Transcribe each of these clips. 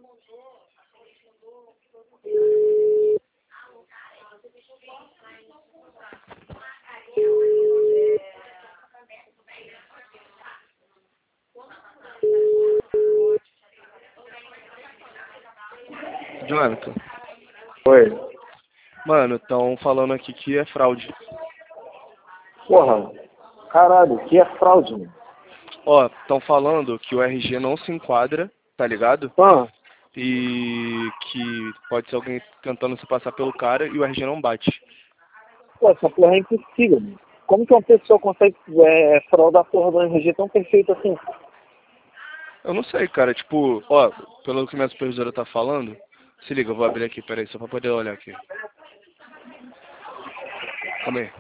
Jonathan, Oi. mano, estão falando aqui que é fraude. Porra, caralho, que é fraude, mano? Ó, estão falando que o RG não se enquadra, tá ligado? Ah, E que pode ser alguém tentando se passar pelo cara e o RG não bate. pô, essa porra é impossível, mano. Como que uma pessoa consegue fraudar a porra do RG tão perfeito assim? Eu não sei, cara, tipo, ó, pelo que minha supervisora tá falando, se liga, eu vou abrir aqui, peraí, só pra poder olhar aqui. Calma aí.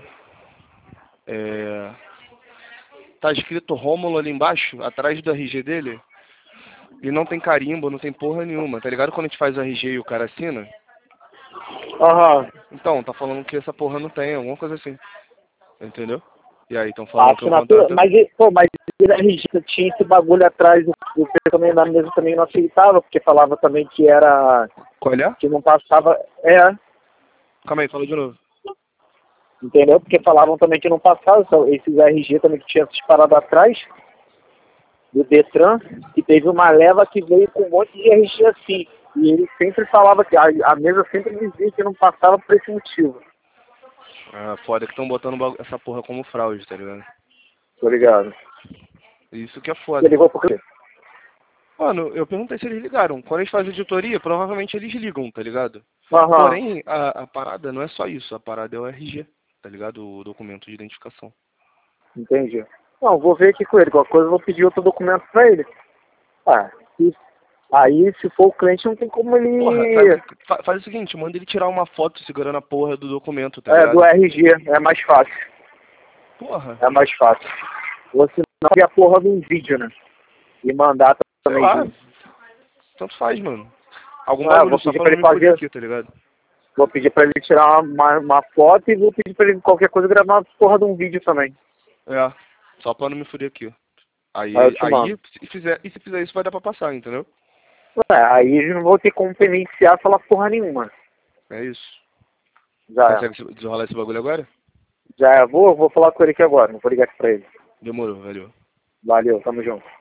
Tá escrito Rômulo ali embaixo, atrás do RG dele, e não tem carimbo, não tem porra nenhuma, tá ligado? Quando a gente faz o RG e o cara assina, Aham. então, tá falando que essa porra não tem, alguma coisa assim, entendeu? E aí, estão A falando que o assinatura, contrato... mas o RG tinha esse bagulho atrás, o pessoal também da mesa também não aceitava, porque falava também que era, Qual é? que não passava, Calma aí, fala de novo. entendeu? Porque falavam também que não passava, esses RG também que tinha essas paradas atrás, do Detran, que teve uma leva que veio com um monte de RG assim. E ele sempre falava que a mesa sempre dizia que não passava por esse motivo. Ah, foda que estão botando essa porra como fraude, tá ligado? Tô ligado. Isso que é Você foda. ligou por quê? Mano, eu perguntei se eles ligaram. Quando eles fazem auditoria, provavelmente eles ligam, tá ligado? Aham, Porém, a parada não é só isso. A parada é o RG, tá ligado? O documento de identificação. entendi. Não, vou ver aqui com ele. Qualquer coisa eu vou pedir outro documento pra ele. Ah, aí se for o cliente não tem como Porra, ele... faz o seguinte, manda ele tirar uma foto segurando a porra do documento, tá É, do ligado? RG, é mais fácil. Porra, É mais fácil. Ou se não, a porra de um vídeo, né? E mandar sei também lá. junto. Tanto faz, mano. Algum Ah, bagulho vou só pedir pra pra não ele me fuder fazer... aqui, tá ligado? Vou pedir pra ele tirar uma foto e vou pedir pra ele qualquer coisa gravar uma porra de um vídeo também. É, só pra não me fuder aqui. Aí eu Aí, te mando. se fizer isso vai dar pra passar, entendeu? Aí eu não vou ter como penitenciar falar porra nenhuma. É isso. Já é. Consegue desenrolar esse bagulho agora? Já é. Vou falar com ele aqui agora. Não vou ligar aqui pra ele. Demorou, valeu. Valeu, tamo junto.